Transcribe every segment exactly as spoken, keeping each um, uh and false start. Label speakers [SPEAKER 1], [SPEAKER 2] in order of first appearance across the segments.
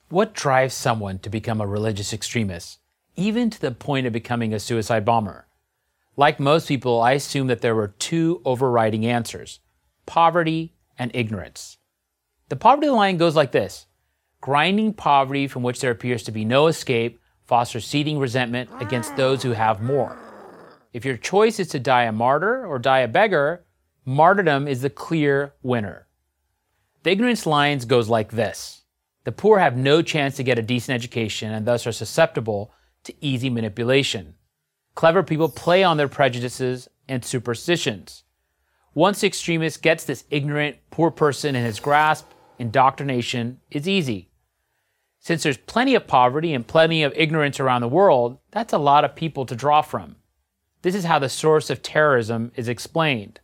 [SPEAKER 1] What drives someone to become a religious extremist, even to the point of becoming a suicide bomber? Like most people, I assumed that there were two overriding answers: poverty and ignorance. The poverty line goes like this: grinding poverty from which there appears to be no escape fosters seething resentment against those who have more. If your choice is to die a martyr or die a beggar, martyrdom is the clear winner. The ignorance line goes like this: the poor have no chance to get a decent education and thus are susceptible to easy manipulation. Clever people play on their prejudices and superstitions. Once the extremist gets this ignorant, poor person in his grasp, indoctrination is easy. Since there's plenty of poverty and plenty of ignorance around the world, that's a lot of people to draw from. This is how the source of terrorism is explained.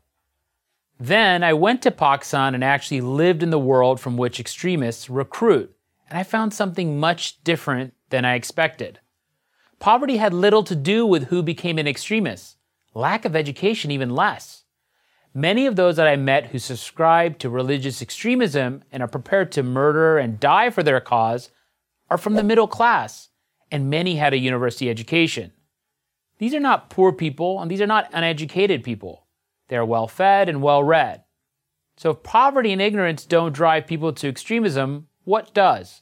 [SPEAKER 1] Then I went to Pakistan and actually lived in the world from which extremists recruit, and I found something much different than I expected. Poverty had little to do with who became an extremist, lack of education even less. Many of those that I met who subscribe to religious extremism and are prepared to murder and die for their cause are from the middle class, and many had a university education. These are not poor people, and these are not uneducated people. They are well-fed and well-read. So if poverty and ignorance don't drive people to extremism, what does?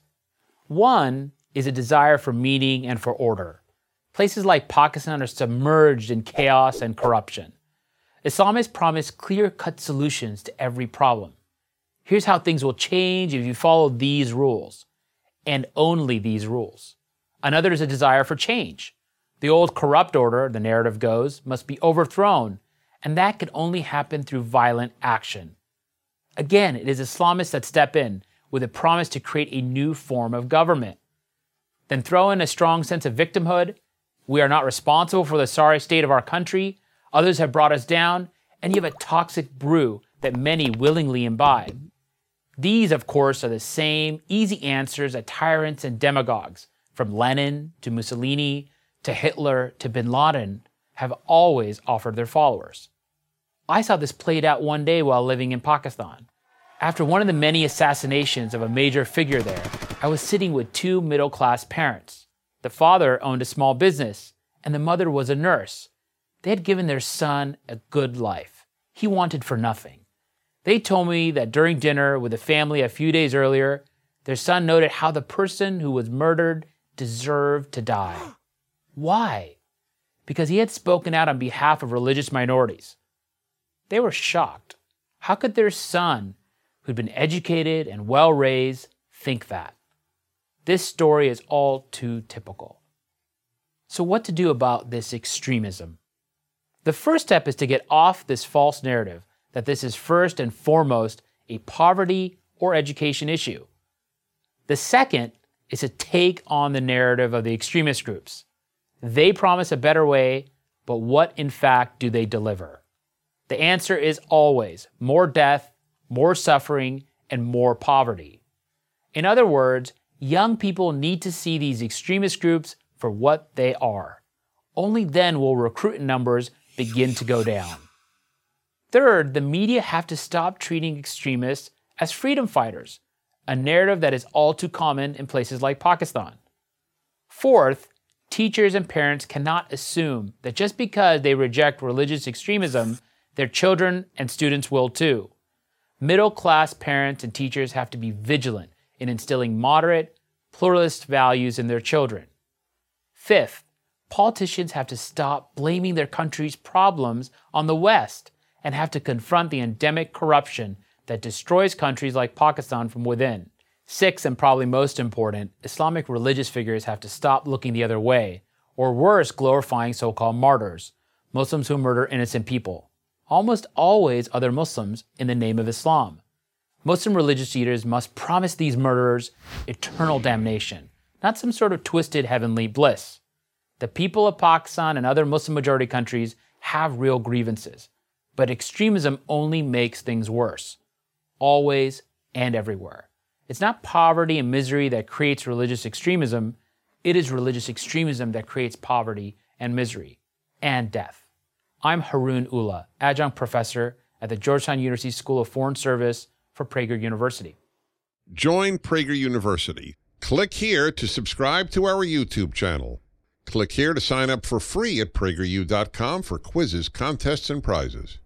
[SPEAKER 1] One is a desire for meaning and for order. Places like Pakistan are submerged in chaos and corruption. Islamists promise clear-cut solutions to every problem. Here's how things will change if you follow these rules, and only these rules. Another is a desire for change. The old corrupt order, the narrative goes, must be overthrown, and that can only happen through violent action. Again, it is Islamists that step in with a promise to create a new form of government. Then throw in a strong sense of victimhood. We are not responsible for the sorry state of our country. Others have brought us down, and you have a toxic brew that many willingly imbibe. These, of course, are the same easy answers that tyrants and demagogues, from Lenin to Mussolini to Hitler to bin Laden, have always offered their followers. I saw this played out one day while living in Pakistan. After one of the many assassinations of a major figure there, I was sitting with two middle-class parents. The father owned a small business, and the mother was a nurse. They had given their son a good life. He wanted for nothing. They told me that during dinner with the family a few days earlier, their son noted how the person who was murdered deserved to die. Why? Because he had spoken out on behalf of religious minorities. They were shocked. How could their son, who'd been educated and well-raised, think that? This story is all too typical. So what to do about this extremism? The first step is to get off this false narrative that this is first and foremost a poverty or education issue. The second is to take on the narrative of the extremist groups. They promise a better way, but what in fact do they deliver? The answer is always more death, more suffering, and more poverty. In other words, young people need to see these extremist groups for what they are. Only then will recruiting numbers begin to go down. Third, the media have to stop treating extremists as freedom fighters, a narrative that is all too common in places like Pakistan. Fourth, teachers and parents cannot assume that just because they reject religious extremism, their children and students will too. Middle-class parents and teachers have to be vigilant in instilling moderate, pluralist values in their children. Fifth, politicians have to stop blaming their country's problems on the West and have to confront the endemic corruption that destroys countries like Pakistan from within. Sixth, and probably most important, Islamic religious figures have to stop looking the other way, or worse, glorifying so-called martyrs, Muslims who murder innocent people. Almost always other Muslims in the name of Islam. Muslim religious leaders must promise these murderers eternal damnation, not some sort of twisted heavenly bliss. The people of Pakistan and other Muslim-majority countries have real grievances, but extremism only makes things worse, always and everywhere. It's not poverty and misery that creates religious extremism, it is religious extremism that creates poverty and misery, and death. I'm Haroon Ullah, adjunct professor at the Georgetown University School of Foreign Service for Prager University.
[SPEAKER 2] Join Prager University Click here to subscribe to our YouTube channel. Click here to sign up for free at prageru dot com for quizzes, contests, and prizes.